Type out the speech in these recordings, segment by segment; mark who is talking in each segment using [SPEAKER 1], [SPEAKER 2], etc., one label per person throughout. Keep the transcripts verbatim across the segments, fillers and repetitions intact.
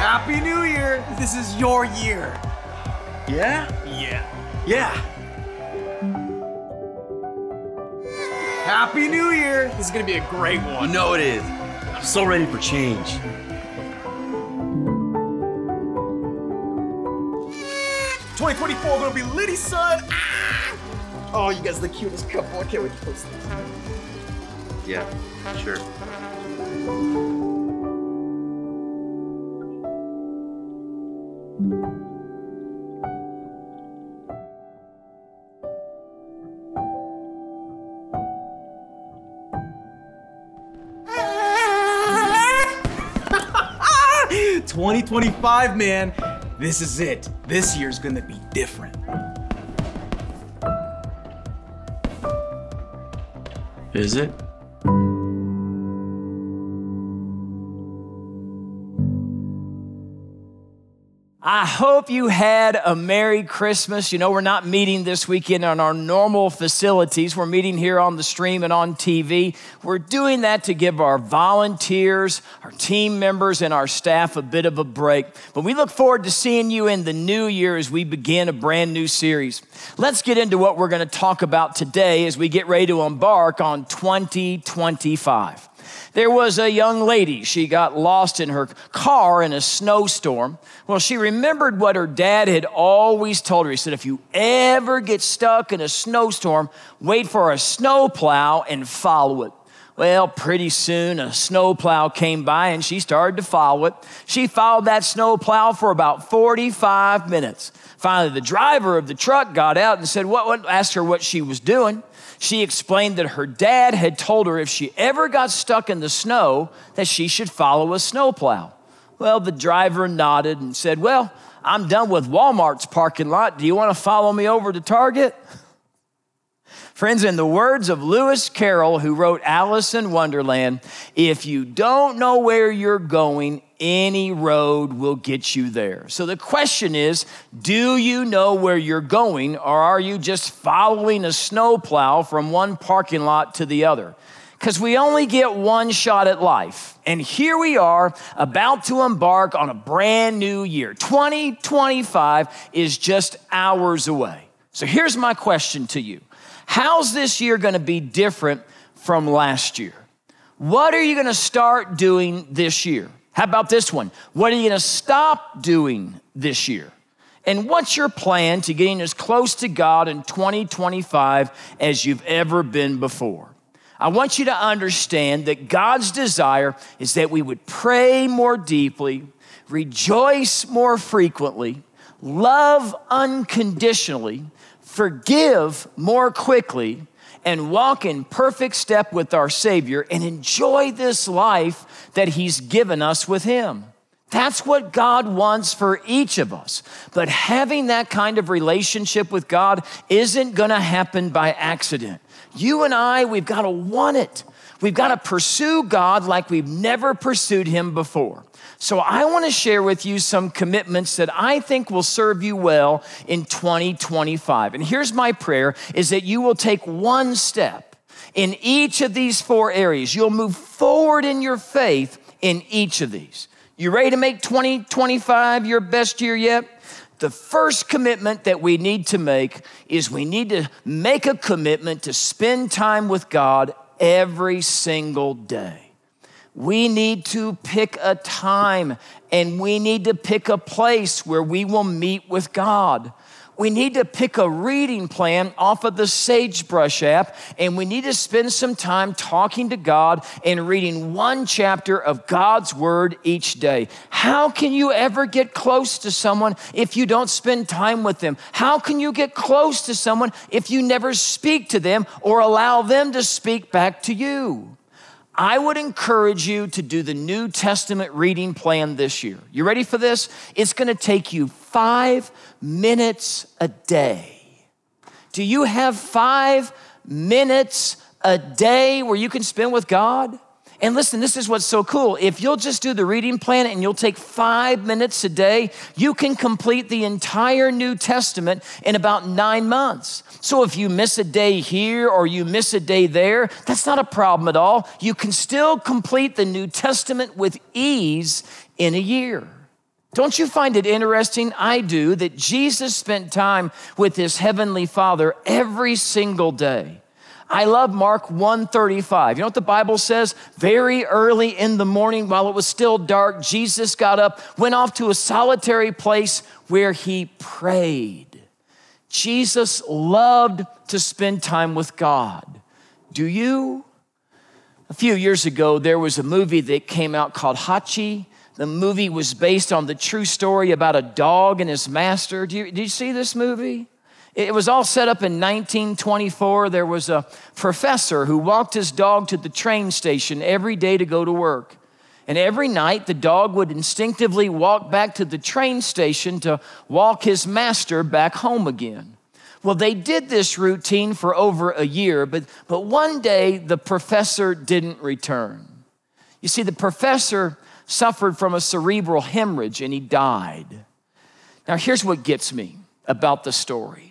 [SPEAKER 1] Happy New Year! This is your year.
[SPEAKER 2] Yeah?
[SPEAKER 1] Yeah.
[SPEAKER 2] Yeah.
[SPEAKER 1] Happy New Year! This is gonna be a great one.
[SPEAKER 2] You know it is. I'm so ready for change.
[SPEAKER 1] twenty twenty-four gonna be litty, son. Ah!
[SPEAKER 2] Oh, you guys are the cutest couple. I can't wait to post this. Yeah, sure.
[SPEAKER 1] twenty twenty-five, man. This is it. This year's gonna be different.
[SPEAKER 2] Is it?
[SPEAKER 3] I hope you had a Merry Christmas. You know, we're not meeting this weekend on our normal facilities. We're meeting here on the stream and on T V. We're doing that to give our volunteers, our team members, and our staff a bit of a break. But we look forward to seeing you in the new year as we begin a brand new series. Let's get into what we're going to talk about today as we get ready to embark on twenty twenty-five. There was a young lady. She got lost in her car in a snowstorm. Well, she remembered what her dad had always told her. He said, if you ever get stuck in a snowstorm, wait for a snowplow and follow it. Well, pretty soon a snowplow came by and she started to follow it. She followed that snowplow for about forty-five minutes. Finally, the driver of the truck got out and said, what, what, asked her what she was doing. She explained that her dad had told her if she ever got stuck in the snow, that she should follow a snowplow. Well, the driver nodded and said, well, I'm done with Walmart's parking lot. Do you want to follow me over to Target? Friends, in the words of Lewis Carroll, who wrote Alice in Wonderland, if you don't know where you're going, any road will get you there. So the question is, do you know where you're going, or are you just following a snowplow from one parking lot to the other? Because we only get one shot at life. And here we are about to embark on a brand new year. twenty twenty-five is just hours away. So here's my question to you. How's this year going to be different from last year? What are you going to start doing this year? How about this one? What are you going to stop doing this year? And what's your plan to getting as close to God in twenty twenty-five as you've ever been before? I want you to understand that God's desire is that we would pray more deeply, rejoice more frequently, love unconditionally, forgive more quickly, and walk in perfect step with our Savior and enjoy this life that He's given us with Him. That's what God wants for each of us. But having that kind of relationship with God isn't gonna happen by accident. You and I, we've gotta want it. We've gotta pursue God like we've never pursued Him before. So I wanna share with you some commitments that I think will serve you well in twenty twenty-five. And here's my prayer, is that you will take one step in each of these four areas. You'll move forward in your faith in each of these. You ready to make twenty twenty-five your best year yet? The first commitment that we need to make is we need to make a commitment to spend time with God every single day. We need to pick a time and we need to pick a place where we will meet with God. We need to pick a reading plan off of the Sagebrush app, and we need to spend some time talking to God and reading one chapter of God's Word each day. How can you ever get close to someone if you don't spend time with them? How can you get close to someone if you never speak to them or allow them to speak back to you? I would encourage you to do the New Testament reading plan this year. You ready for this? It's gonna take you five minutes a day. Do you have five minutes a day where you can spend with God? And listen, this is what's so cool. If you'll just do the reading plan and you'll take five minutes a day, you can complete the entire New Testament in about nine months. So if you miss a day here or you miss a day there, that's not a problem at all. You can still complete the New Testament with ease in a year. Don't you find it interesting? I do, that Jesus spent time with his heavenly Father every single day. I love Mark one thirty-five. You know what the Bible says? Very early in the morning, while it was still dark, Jesus got up, went off to a solitary place where he prayed. Jesus loved to spend time with God. Do you? A few years ago, there was a movie that came out called Hachi. The movie was based on the true story about a dog and his master. Do you, did you see this movie? It was all set up in nineteen twenty-four. There was a professor who walked his dog to the train station every day to go to work. And every night, the dog would instinctively walk back to the train station to walk his master back home again. Well, they did this routine for over a year, but, but one day, the professor didn't return. You see, the professor suffered from a cerebral hemorrhage and he died. Now, here's what gets me about the story.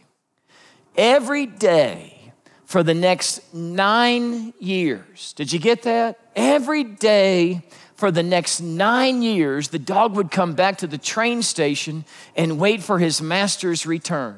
[SPEAKER 3] Every day for the next nine years, did you get that? Every day for the next nine years, the dog would come back to the train station and wait for his master's return.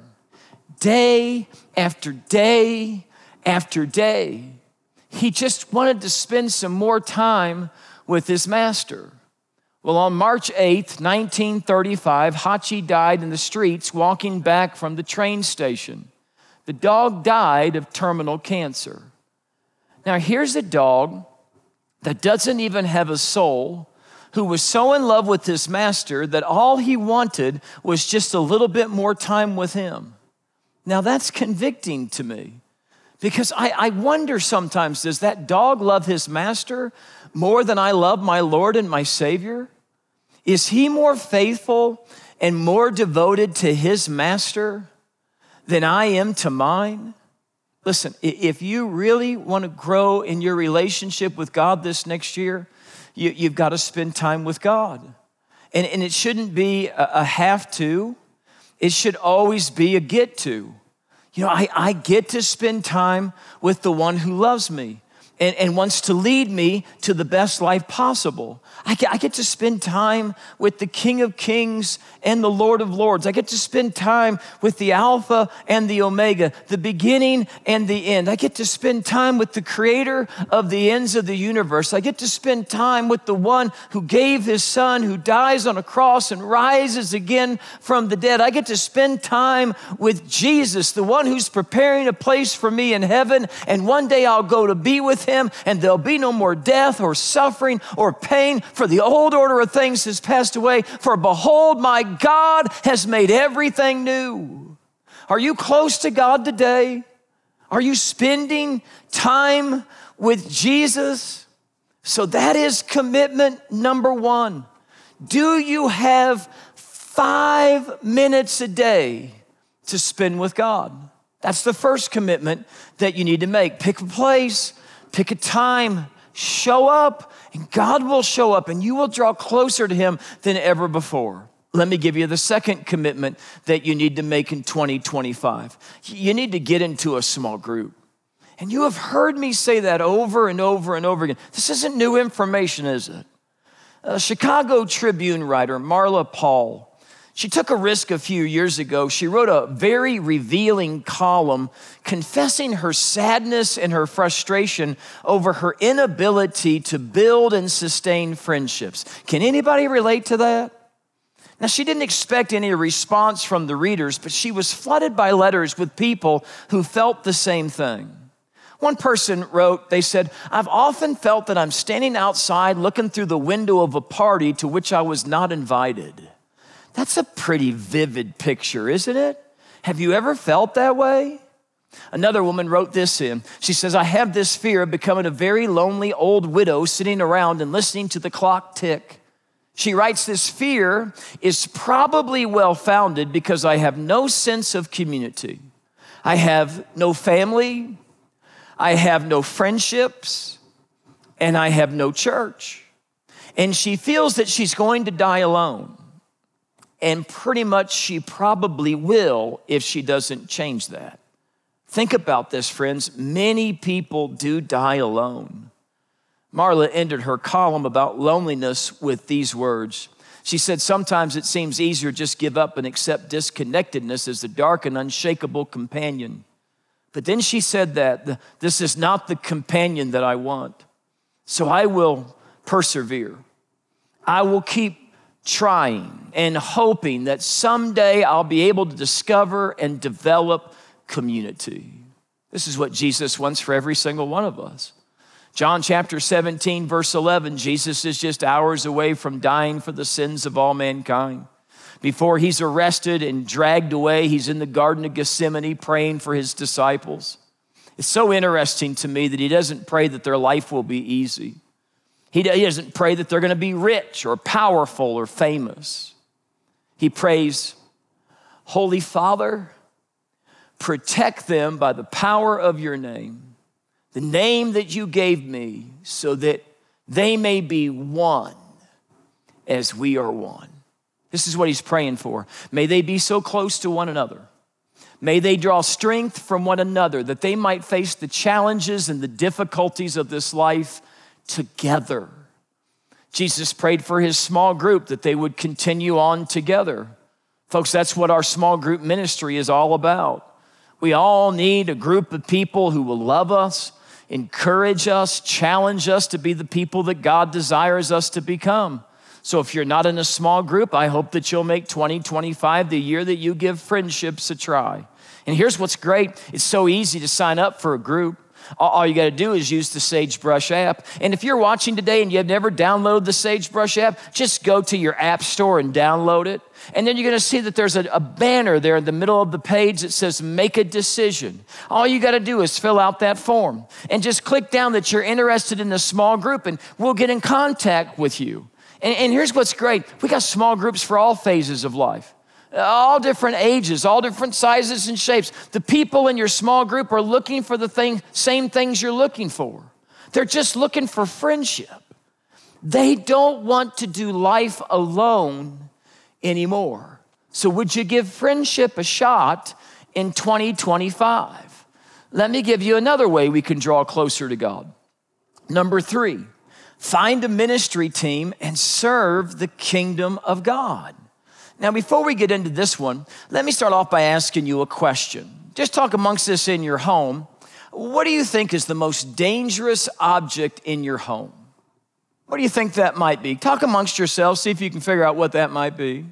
[SPEAKER 3] Day after day after day. He just wanted to spend some more time with his master. Well, on March eighth, nineteen thirty-five, Hachi died in the streets walking back from the train station. The dog died of terminal cancer. Now, here's a dog that doesn't even have a soul, who was so in love with his master that all he wanted was just a little bit more time with him. Now, that's convicting to me because I, I wonder sometimes, does that dog love his master more than I love my Lord and my Savior? Is he more faithful and more devoted to his master than I am to mine? Listen, if you really want to grow in your relationship with God this next year, you, you've got to spend time with God. And, and it shouldn't be a, a have to. It should always be a get to. You know, I, I get to spend time with the one who loves me and, and wants to lead me to the best life possible. I get, I get to spend time with the King of Kings and the Lord of Lords. I get to spend time with the Alpha and the Omega, the beginning and the end. I get to spend time with the creator of the ends of the universe. I get to spend time with the one who gave his son, who dies on a cross and rises again from the dead. I get to spend time with Jesus, the one who's preparing a place for me in heaven. And one day I'll go to be with him and there'll be no more death or suffering or pain, for the old order of things has passed away. For behold, my God has made everything new. Are you close to God today? Are you spending time with Jesus? So that is commitment number one. Do you have five minutes a day to spend with God? That's the first commitment that you need to make. Pick a place, pick a time, show up, and God will show up and you will draw closer to him than ever before. Let me give you the second commitment that you need to make in twenty twenty-five. You need to get into a small group. And you have heard me say that over and over and over again. This isn't new information, is it? A Chicago Tribune writer, Marla Paul, she took a risk a few years ago. She wrote a very revealing column confessing her sadness and her frustration over her inability to build and sustain friendships. Can anybody relate to that? Now, she didn't expect any response from the readers, but she was flooded by letters with people who felt the same thing. One person wrote, they said, "I've often felt that I'm standing outside looking through the window of a party to which I was not invited." That's a pretty vivid picture, isn't it? Have you ever felt that way? Another woman wrote this in. She says, "I have this fear of becoming a very lonely old widow sitting around and listening to the clock tick." She writes, "This fear is probably well-founded because I have no sense of community. I have no family, I have no friendships, and I have no church." And she feels that she's going to die alone. And pretty much she probably will if she doesn't change that. Think about this, friends. Many people do die alone. Marla ended her column about loneliness with these words. She said, sometimes it seems easier to just give up and accept disconnectedness as the dark and unshakable companion. But then she said that this is not the companion that I want. So I will persevere. I will keep trying and hoping that someday I'll be able to discover and develop community. This is what Jesus wants for every single one of us. John chapter seventeen, verse eleven, Jesus is just hours away from dying for the sins of all mankind. Before he's arrested and dragged away, he's in the Garden of Gethsemane praying for his disciples. It's so interesting to me that he doesn't pray that their life will be easy. He doesn't pray that they're going to be rich or powerful or famous. He prays, Holy Father, protect them by the power of your name, the name that you gave me, so that they may be one as we are one. This is what he's praying for. May they be so close to one another. May they draw strength from one another that they might face the challenges and the difficulties of this life together. Jesus prayed for his small group that they would continue on together. Folks, that's what our small group ministry is all about. We all need a group of people who will love us, encourage us, challenge us to be the people that God desires us to become. So if you're not in a small group, I hope that you'll make twenty twenty-five the year that you give friendships a try. And here's what's great. It's so easy to sign up for a group. All you got to do is use the Sagebrush app. And if you're watching today and you've never downloaded the Sagebrush app, just go to your app store and download it. And then you're going to see that there's a, a banner there in the middle of the page that says make a decision. All you got to do is fill out that form and just click down that you're interested in this small group, and we'll get in contact with you. And, and here's what's great. We got small groups for all phases of life. All different ages, all different sizes and shapes. The people in your small group are looking for the thing, same things you're looking for. They're just looking for friendship. They don't want to do life alone anymore. So would you give friendship a shot in twenty twenty-five? Let me give you another way we can draw closer to God. Number three, find a ministry team and serve the kingdom of God. Now, before we get into this one, let me start off by asking you a question. Just talk amongst us in your home. What do you think is the most dangerous object in your home? What do you think that might be? Talk amongst yourselves, see if you can figure out what that might be.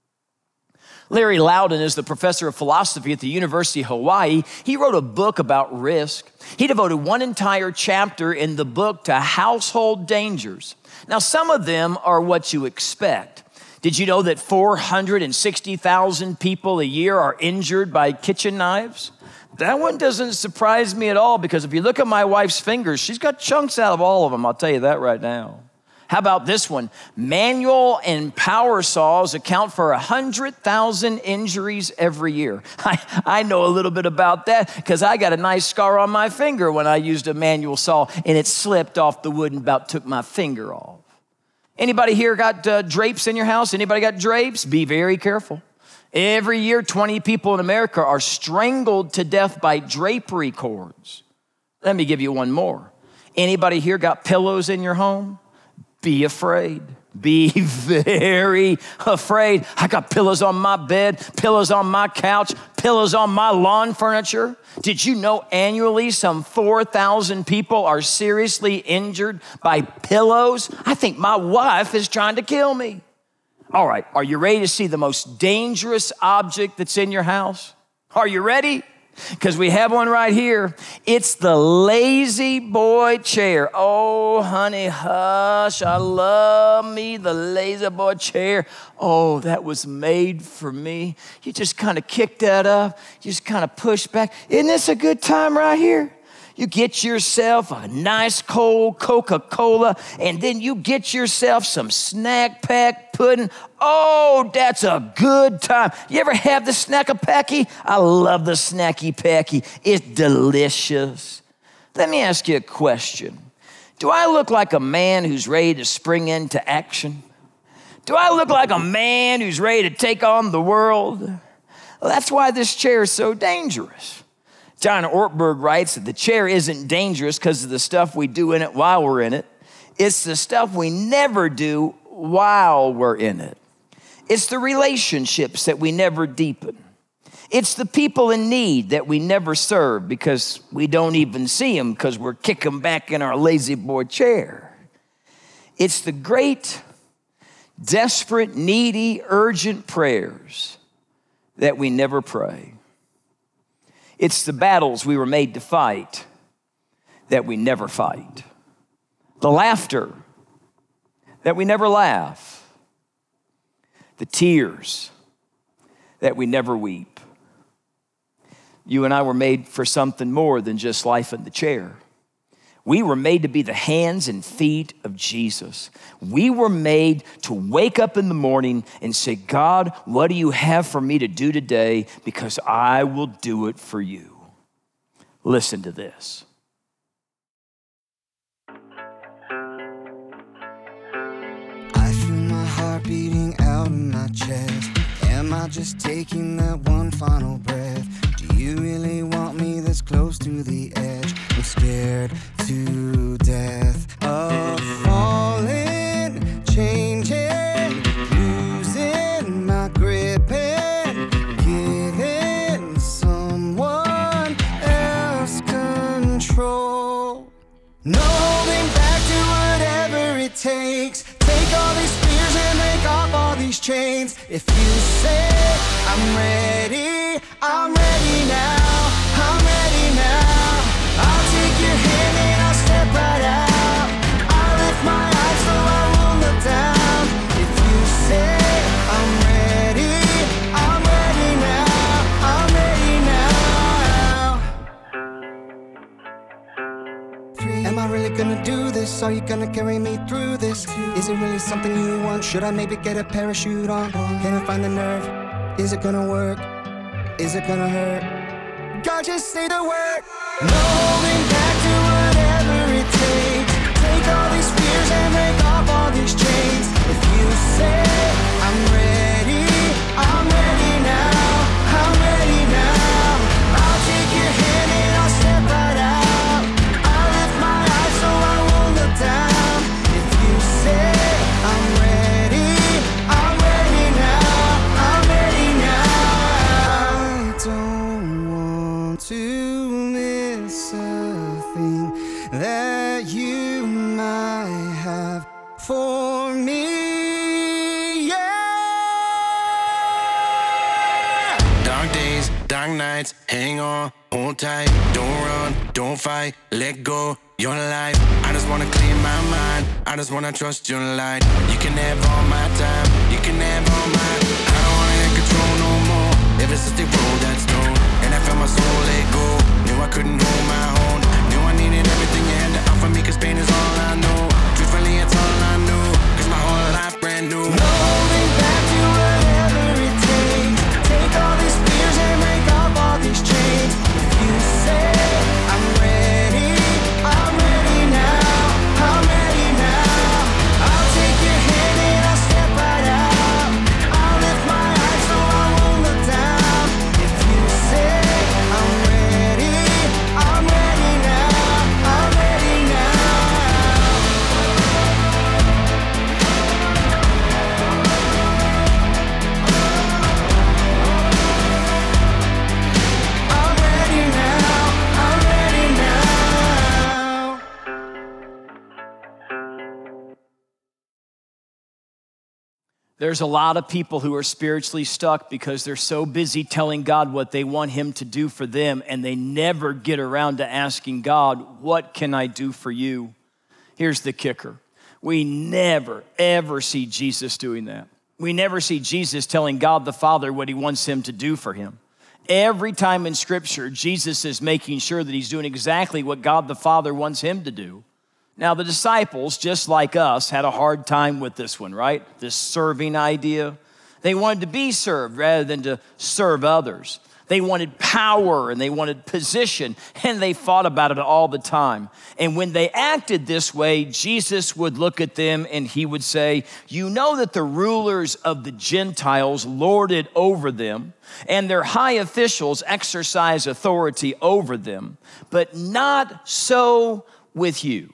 [SPEAKER 3] Larry Loudon is the professor of philosophy at the University of Hawaii. He wrote a book about risk. He devoted one entire chapter in the book to household dangers. Now, some of them are what you expect. Did you know that four hundred sixty thousand people a year are injured by kitchen knives? That one doesn't surprise me at all, because if you look at my wife's fingers, she's got chunks out of all of them. I'll tell you that right now. How about this one? Manual and power saws account for one hundred thousand injuries every year. I, I know a little bit about that because I got a nice scar on my finger when I used a manual saw and it slipped off the wood and about took my finger off. Anybody here got uh, drapes in your house? Anybody got drapes? Be very careful. Every year, twenty people in America are strangled to death by drapery cords. Let me give you one more. Anybody here got pillows in your home? Be afraid. Be very afraid. I got pillows on my bed, pillows on my couch, pillows on my lawn furniture. Did you know annually some four thousand people are seriously injured by pillows? I think my wife is trying to kill me. All right, are you ready to see the most dangerous object that's in your house? Are you ready? Because we have one right here. It's the lazy boy chair. Oh, honey, hush. I love me the lazy boy chair. Oh, that was made for me. You just kind of kick that up. You just kind of push back. Isn't this a good time right here? You get yourself a nice cold Coca-Cola, and then you get yourself some snack pack pudding. Oh, that's a good time. You ever have the snack-a-packy? I love the snacky-packy. It's delicious. Let me ask you a question. Do I look like a man who's ready to spring into action? Do I look like a man who's ready to take on the world? Well, that's why this chair is so dangerous. John Ortberg writes that the chair isn't dangerous because of the stuff we do in it while we're in it. It's the stuff we never do while we're in it. It's the relationships that we never deepen. It's the people in need that we never serve because we don't even see them because we're kicking back in our lazy boy chair. It's the great, desperate, needy, urgent prayers that we never pray. It's the battles we were made to fight that we never fight. The laughter that we never laugh. The tears that we never weep. You and I were made for something more than just life in the chair. We were made to be the hands and feet of Jesus. We were made to wake up in the morning and say, God, what do you have for me to do today? Because I will do it for you. Listen to this.
[SPEAKER 4] I feel my heart beating out in my chest. Am I just taking that one final breath? Do you really want me this close to the edge? I'm scared to death of falling, changing, losing my grip and giving someone else control. No holding back to whatever it takes. Take all these fears and break off all these chains. If you say I'm ready, I'm ready now, I'm ready now. I'll take your hand and I'll step right out. I'll lift my eyes so I won't look down. If you say I'm ready, I'm ready now, I'm ready now. Three. Am I really gonna do this? Are you gonna carry me through this? Is it really something you want? Should I maybe get a parachute on? Can I find the nerve? Is it gonna work? Is it gonna hurt? God, just say the word. No holding back to whatever it takes. Take all these fears and break off all these chains. If you say I'm ready, I'm ready now, I'm ready now. I'll take your hand and I'll step right out. I'll lift my eyes so I won't look down. If you say I'm ready, I'm ready now, I'm ready now. I don't want to miss a thing that you might have for me. Yeah.
[SPEAKER 5] Dark days, dark nights, hang on, hold tight, don't run, don't fight, let go, you're alive. I just wanna clear my mind, I just wanna trust your light. You can have all my time, you can have all my, I don't wanna have control no more. Ever since they rolled that stone, and I felt my soul let go. Knew I couldn't hold my own, knew I needed everything you had to offer me, cause pain is all I know. Truthfully, it's all I know, cause my whole life brand new.
[SPEAKER 4] No holding back to whatever it takes. Take all these fears and break off all these chains. If you say I'm ready, I'm ready now, I'm ready now. I'll take your hand and I'll step right out. I'll lift my eyes so I won't look down. If you say I'm ready, I'm ready now, I'm ready now. I'm ready now, I'm ready now.
[SPEAKER 3] There's a lot of people who are spiritually stuck because they're so busy telling God what they want him to do for them, and they never get around to asking God, what can I do for you? Here's the kicker. We never, ever see Jesus doing that. We never see Jesus telling God the Father what he wants him to do for him. Every time in Scripture, Jesus is making sure that he's doing exactly what God the Father wants him to do. Now, the disciples, just like us, had a hard time with this one, right? This serving idea. They wanted to be served rather than to serve others. They wanted power and they wanted position, and they fought about it all the time. And when they acted this way, Jesus would look at them and he would say, you know that the rulers of the Gentiles lord it over them, and their high officials exercise authority over them, but not so with you.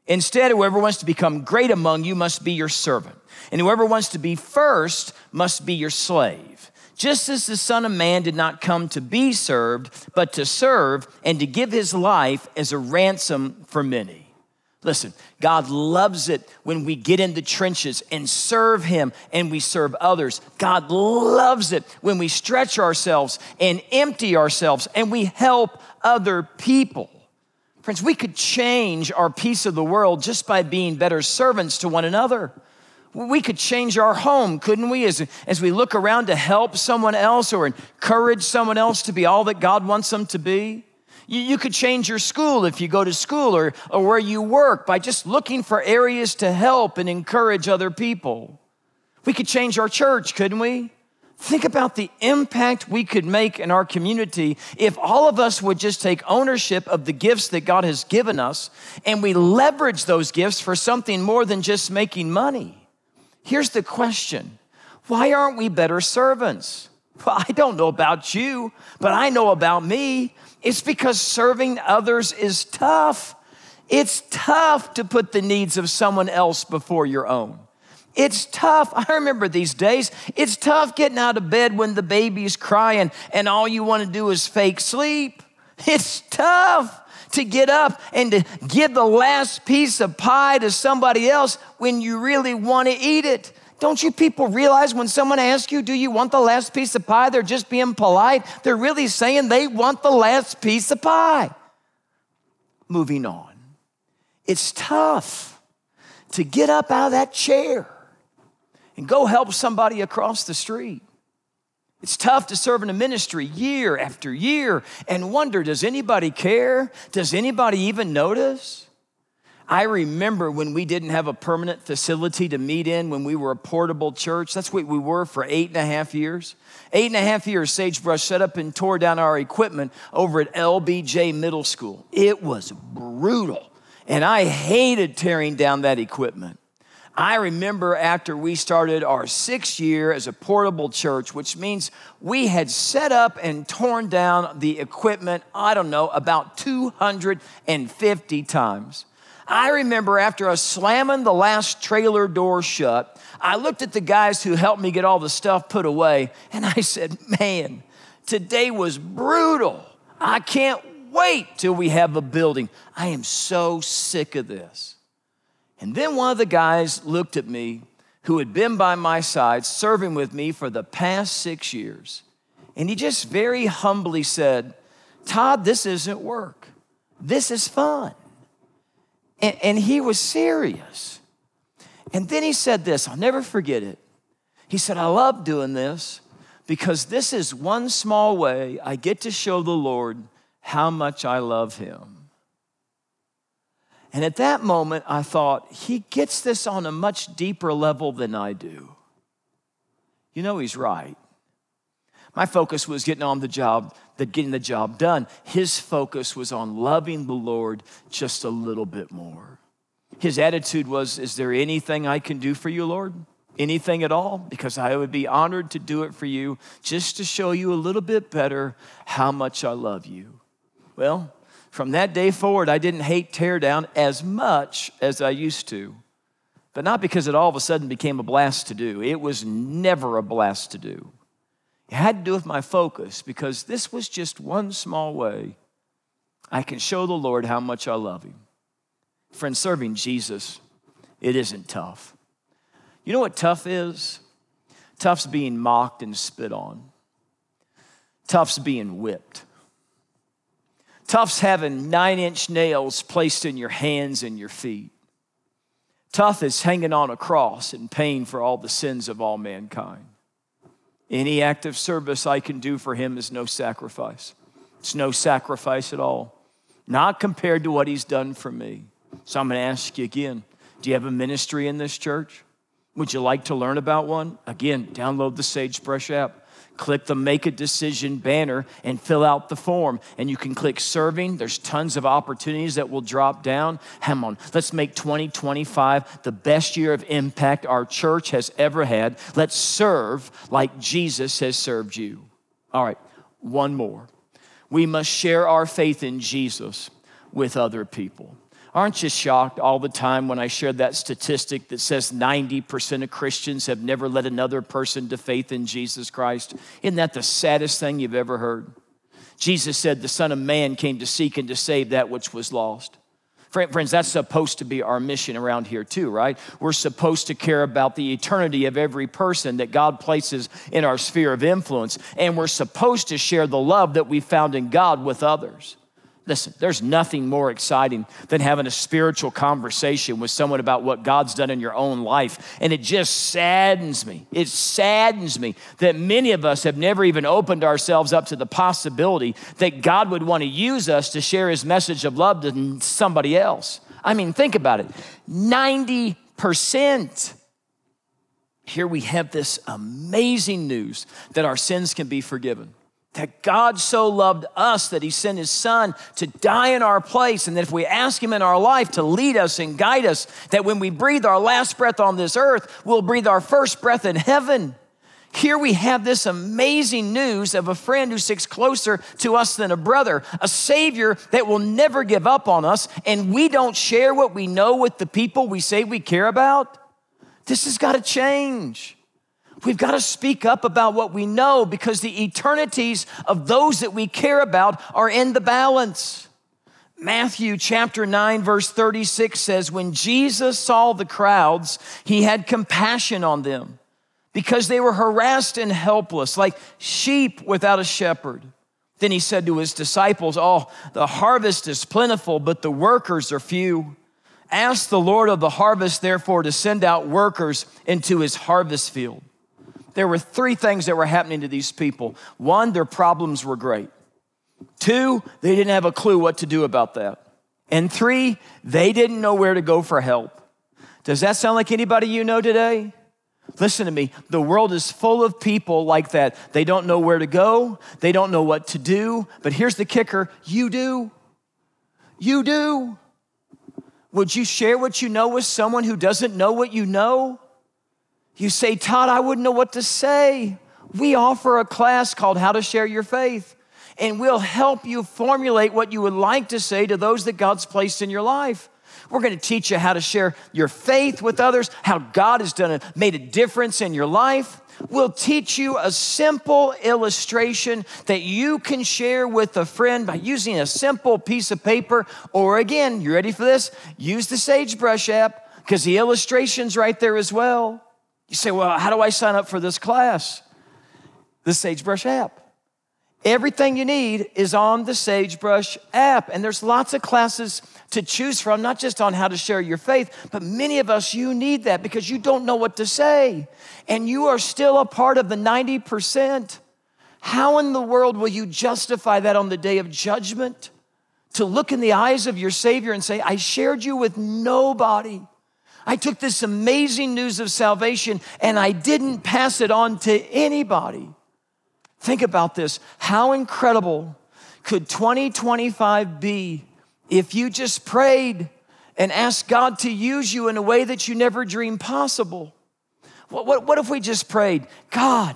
[SPEAKER 3] Instead, whoever wants to become great among you must be your servant. And whoever wants to be first must be your slave. Just as the Son of Man did not come to be served, but to serve and to give his life as a ransom for many. Listen, God loves it when we get in the trenches and serve him and we serve others. God loves it when we stretch ourselves and empty ourselves and we help other people. Friends, we could change our piece of the world just by being better servants to one another. We could change our home, couldn't we? As, as we look around to help someone else or encourage someone else to be all that God wants them to be. You, you could change your school if you go to school or, or where you work by just looking for areas to help and encourage other people. We could change our church, couldn't we? Think about the impact we could make in our community if all of us would just take ownership of the gifts that God has given us and we leverage those gifts for something more than just making money. Here's the question. Why aren't we better servants? Well, I don't know about you, but I know about me. It's because serving others is tough. It's tough to put the needs of someone else before your own. It's tough. I remember these days. It's tough getting out of bed when the baby's crying and all you want to do is fake sleep. It's tough to get up and to give the last piece of pie to somebody else when you really want to eat it. Don't you people realize when someone asks you, do you want the last piece of pie? They're just being polite. They're really saying they want the last piece of pie. Moving on. It's tough to get up out of that chair and go help somebody across the street. It's tough to serve in a ministry year after year and wonder, does anybody care? Does anybody even notice? I remember when we didn't have a permanent facility to meet in, when we were a portable church. That's what we were for eight and a half years. Eight and a half years, Sagebrush set up and tore down our equipment over at L B J Middle School. It was brutal, and I hated tearing down that equipment. I remember after we started our sixth year as a portable church, which means we had set up and torn down the equipment, I don't know, about two hundred fifty times. I remember after us slamming the last trailer door shut, I looked at the guys who helped me get all the stuff put away, and I said, man, today was brutal. I can't wait till we have a building. I am so sick of this. And then one of the guys looked at me who had been by my side serving with me for the past six years. And he just very humbly said, Todd, this isn't work. This is fun. And, and he was serious. And then he said this, I'll never forget it. He said, I love doing this because this is one small way I get to show the Lord how much I love him. And at that moment, I thought, he gets this on a much deeper level than I do. You know, he's right. My focus was getting on the job, that getting the job done. His focus was on loving the Lord just a little bit more. His attitude was, is there anything I can do for you, Lord? Anything at all? Because I would be honored to do it for you just to show you a little bit better how much I love you. Well, from that day forward, I didn't hate teardown as much as I used to. But not because it all of a sudden became a blast to do. It was never a blast to do. It had to do with my focus because this was just one small way I can show the Lord how much I love him. Friends, serving Jesus, it isn't tough. You know what tough is? Tough's being mocked and spit on. Tough's being whipped. Tough's having nine-inch nails placed in your hands and your feet. Tough is hanging on a cross and paying for all the sins of all mankind. Any act of service I can do for him is no sacrifice. It's no sacrifice at all. Not compared to what he's done for me. So I'm going to ask you again, do you have a ministry in this church? Would you like to learn about one? Again, download the Sagebrush app. Click the Make a Decision banner and fill out the form. And you can click Serving. There's tons of opportunities that will drop down. Come on, let's make twenty twenty-five the best year of impact our church has ever had. Let's serve like Jesus has served you. All right, one more. We must share our faith in Jesus with other people. Aren't you shocked all the time when I share that statistic that says ninety percent of Christians have never led another person to faith in Jesus Christ? Isn't that the saddest thing you've ever heard? Jesus said the Son of Man came to seek and to save that which was lost. Friends, that's supposed to be our mission around here too, right? We're supposed to care about the eternity of every person that God places in our sphere of influence, and we're supposed to share the love that we found in God with others. Listen, there's nothing more exciting than having a spiritual conversation with someone about what God's done in your own life. And it just saddens me. It saddens me that many of us have never even opened ourselves up to the possibility that God would want to use us to share his message of love to somebody else. I mean, think about it. ninety percent. Here we have this amazing news that our sins can be forgiven. That God so loved us that he sent his son to die in our place, and that if we ask him in our life to lead us and guide us, that when we breathe our last breath on this earth, we'll breathe our first breath in heaven. Here we have this amazing news of a friend who sticks closer to us than a brother, a Savior that will never give up on us, and we don't share what we know with the people we say we care about. This has got to change. We've got to speak up about what we know, because the eternities of those that we care about are in the balance. Matthew chapter nine, verse thirty-six says, when Jesus saw the crowds, he had compassion on them because they were harassed and helpless, like sheep without a shepherd. Then he said to his disciples, oh, the harvest is plentiful, but the workers are few. Ask the Lord of the harvest, therefore, to send out workers into his harvest field. There were three things that were happening to these people. One, their problems were great. Two, they didn't have a clue what to do about that. And three, they didn't know where to go for help. Does that sound like anybody you know today? Listen to me. The world is full of people like that. They don't know where to go. They don't know what to do. But here's the kicker. You do. You do. Would you share what you know with someone who doesn't know what you know? You say, Todd, I wouldn't know what to say. We offer a class called How to Share Your Faith, and we'll help you formulate what you would like to say to those that God's placed in your life. We're going to teach you how to share your faith with others, how God has done it, made a difference in your life. We'll teach you a simple illustration that you can share with a friend by using a simple piece of paper, or again, you ready for this? Use the Sagebrush app, because the illustration's right there as well. You say, well, how do I sign up for this class? The Sagebrush app. Everything you need is on the Sagebrush app. And there's lots of classes to choose from, not just on how to share your faith, but many of us, you need that because you don't know what to say. And you are still a part of the ninety percent. How in the world will you justify that on the day of judgment? To look in the eyes of your Savior and say, I shared you with nobody. I took this amazing news of salvation and I didn't pass it on to anybody. Think about this. How incredible could twenty twenty-five be if you just prayed and asked God to use you in a way that you never dreamed possible? What, what, what if we just prayed, God,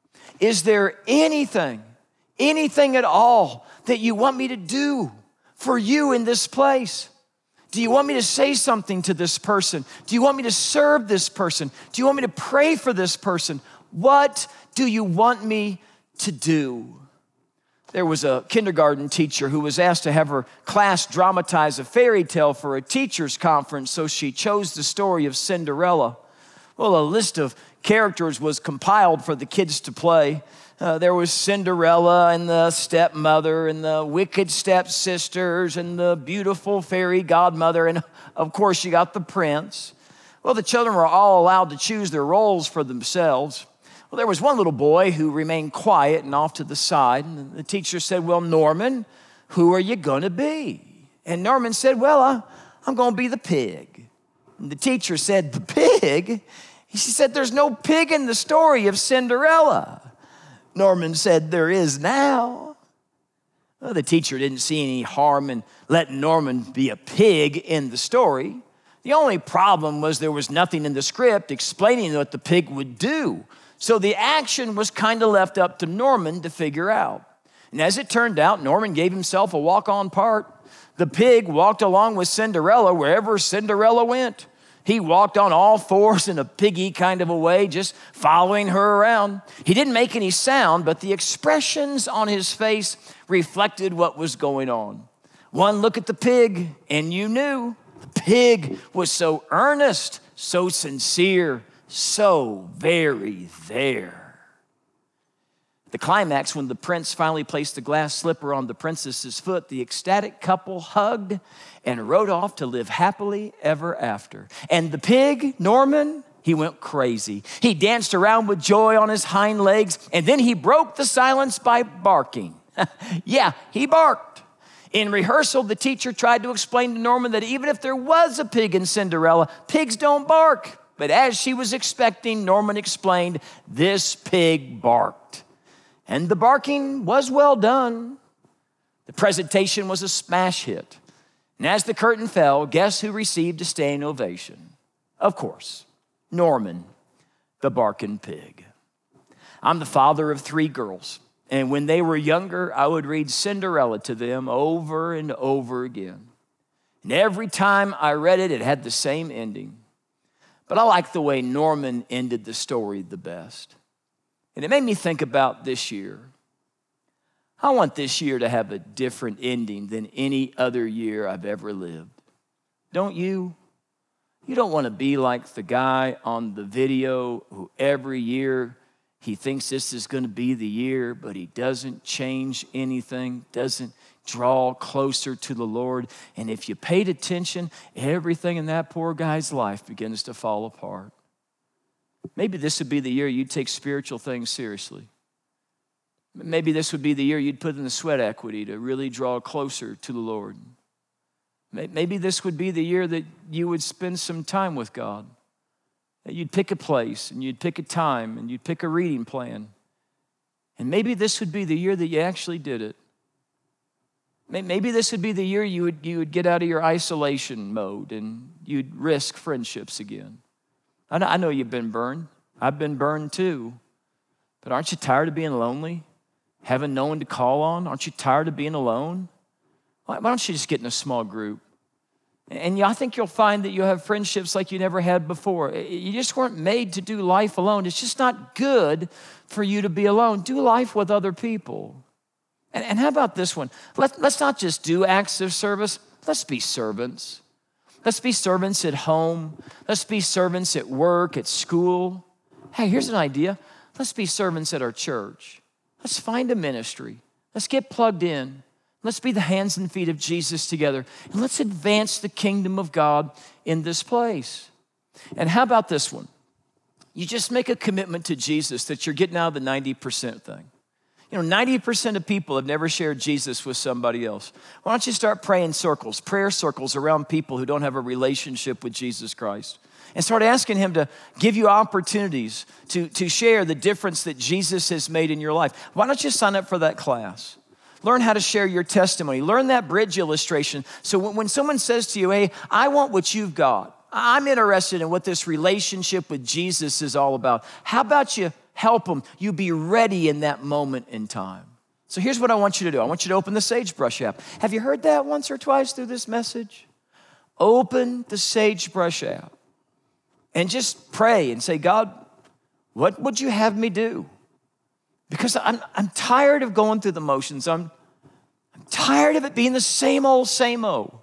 [SPEAKER 3] is there anything, anything at all that you want me to do for you in this place? Do you want me to say something to this person? Do you want me to serve this person? Do you want me to pray for this person? What do you want me to do? There was a kindergarten teacher who was asked to have her class dramatize a fairy tale for a teacher's conference, so she chose the story of Cinderella. Well, a list of characters was compiled for the kids to play. Uh, there was Cinderella and the stepmother and the wicked stepsisters and the beautiful fairy godmother. And of course, you got the prince. Well, the children were all allowed to choose their roles for themselves. Well, there was one little boy who remained quiet and off to the side. And the teacher said, well, Norman, who are you going to be? And Norman said, well, uh, I'm going to be the pig. And the teacher said, the pig? He said, there's no pig in the story of Cinderella. Norman said, there is now. Well, the teacher didn't see any harm in letting Norman be a pig in the story. The only problem was there was nothing in the script explaining what the pig would do. So the action was kind of left up to Norman to figure out. And as it turned out, Norman gave himself a walk-on part. The pig walked along with Cinderella wherever Cinderella went. He walked on all fours in a piggy kind of a way, just following her around. He didn't make any sound, but the expressions on his face reflected what was going on. One look at the pig, and you knew the pig was so earnest, so sincere, so very there. The climax, when the prince finally placed the glass slipper on the princess's foot, the ecstatic couple hugged and rode off to live happily ever after. And the pig, Norman, he went crazy. He danced around with joy on his hind legs, and then he broke the silence by barking. Yeah, he barked. In rehearsal, the teacher tried to explain to Norman that even if there was a pig in Cinderella, pigs don't bark. But as she was expecting, Norman explained, this pig barked. And the barking was well done. The presentation was a smash hit. And as the curtain fell, guess who received a standing ovation? Of course, Norman, the barking pig. I'm the father of three girls. And when they were younger, I would read Cinderella to them over and over again. And every time I read it, it had the same ending. But I like the way Norman ended the story the best. And it made me think about this year. I want this year to have a different ending than any other year I've ever lived. Don't you? You don't want to be like the guy on the video who every year he thinks this is going to be the year, but he doesn't change anything, doesn't draw closer to the Lord. And if you paid attention, everything in that poor guy's life begins to fall apart. Maybe this would be the year you'd take spiritual things seriously. Maybe this would be the year you'd put in the sweat equity to really draw closer to the Lord. Maybe this would be the year that you would spend some time with God. That you'd pick a place and you'd pick a time and you'd pick a reading plan. And maybe this would be the year that you actually did it. Maybe this would be the year you would, you would get out of your isolation mode and you'd risk friendships again. I know, I know you've been burned. I've been burned too. But aren't you tired of being lonely? Having no one to call on? Aren't you tired of being alone? Why don't you just get in a small group? And I think you'll find that you'll have friendships like you never had before. You just weren't made to do life alone. It's just not good for you to be alone. Do life with other people. And, and how about this one? Let, let's not just do acts of service. Let's be servants. Let's be servants at home. Let's be servants at work, at school. Hey, here's an idea. Let's be servants at our church. Let's find a ministry. Let's get plugged in. Let's be the hands and feet of Jesus together. And let's advance the kingdom of God in this place. And how about this one? You just make a commitment to Jesus that you're getting out of the ninety percent thing. You know, ninety percent of people have never shared Jesus with somebody else. Why don't you start praying circles, prayer circles around people who don't have a relationship with Jesus Christ? And start asking him to give you opportunities to, to share the difference that Jesus has made in your life. Why don't you sign up for that class? Learn how to share your testimony. Learn that bridge illustration. So when, when someone says to you, hey, I want what you've got. I'm interested in what this relationship with Jesus is all about. How about you help them? You be ready in that moment in time. So here's what I want you to do. I want you to open the Sagebrush app. Have you heard that once or twice through this message? Open the Sagebrush app and just pray and say, God, what would you have me do? Because I'm, I'm tired of going through the motions. I'm, I'm tired of it being the same old, same old.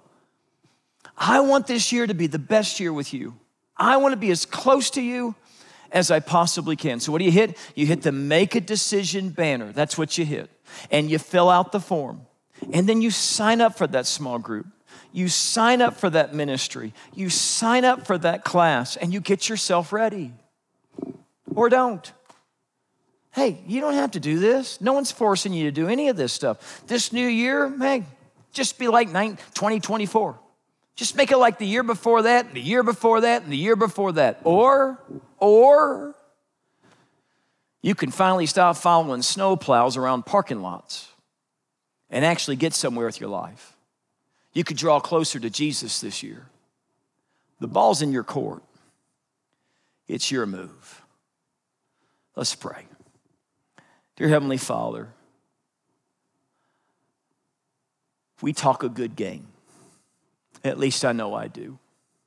[SPEAKER 3] I want this year to be the best year with you. I want to be as close to you as I possibly can. So what do you hit? You hit the Make a Decision banner. That's what you hit. And you fill out the form. And then you sign up for that small group. You sign up for that ministry. You sign up for that class and you get yourself ready. Or don't. Hey, you don't have to do this. No one's forcing you to do any of this stuff. This new year, hey, just be like twenty twenty-four. Just make it like the year before that, the year before that, and the year before that. Or, or you can finally stop following snowplows around parking lots and actually get somewhere with your life. You could draw closer to Jesus this year. The ball's in your court. It's your move. Let's pray. Dear Heavenly Father, we talk a good game. At least I know I do.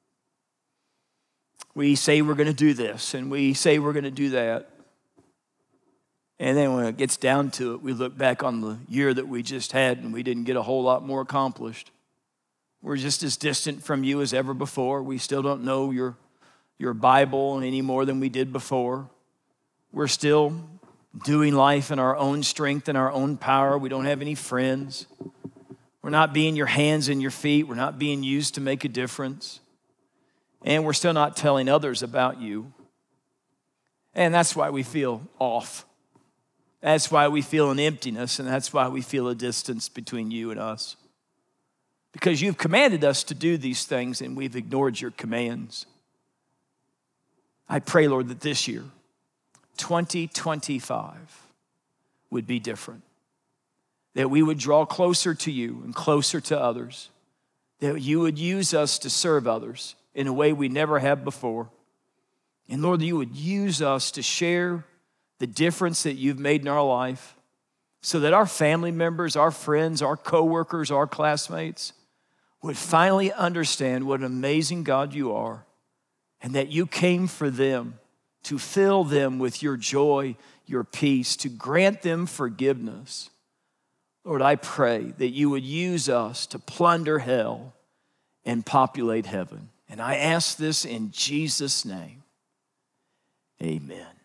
[SPEAKER 3] We say we're going to do this, and we say we're going to do that. And then when it gets down to it, we look back on the year that we just had, and we didn't get a whole lot more accomplished. We're just as distant from you as ever before. We still don't know your, your Bible any more than we did before. We're still doing life in our own strength and our own power. We don't have any friends. We're not being your hands and your feet. We're not being used to make a difference. And we're still not telling others about you. And that's why we feel off. That's why we feel an emptiness, and that's why we feel a distance between you and us. Because you've commanded us to do these things, and we've ignored your commands. I pray, Lord, that this year, twenty twenty-five, would be different. That we would draw closer to you and closer to others. That you would use us to serve others in a way we never have before. And Lord, you would use us to share the difference that you've made in our life so that our family members, our friends, our coworkers, our classmates would finally understand what an amazing God you are and that you came for them to fill them with your joy, your peace, to grant them forgiveness. Lord, I pray that you would use us to plunder hell and populate heaven. And I ask this in Jesus' name. Amen.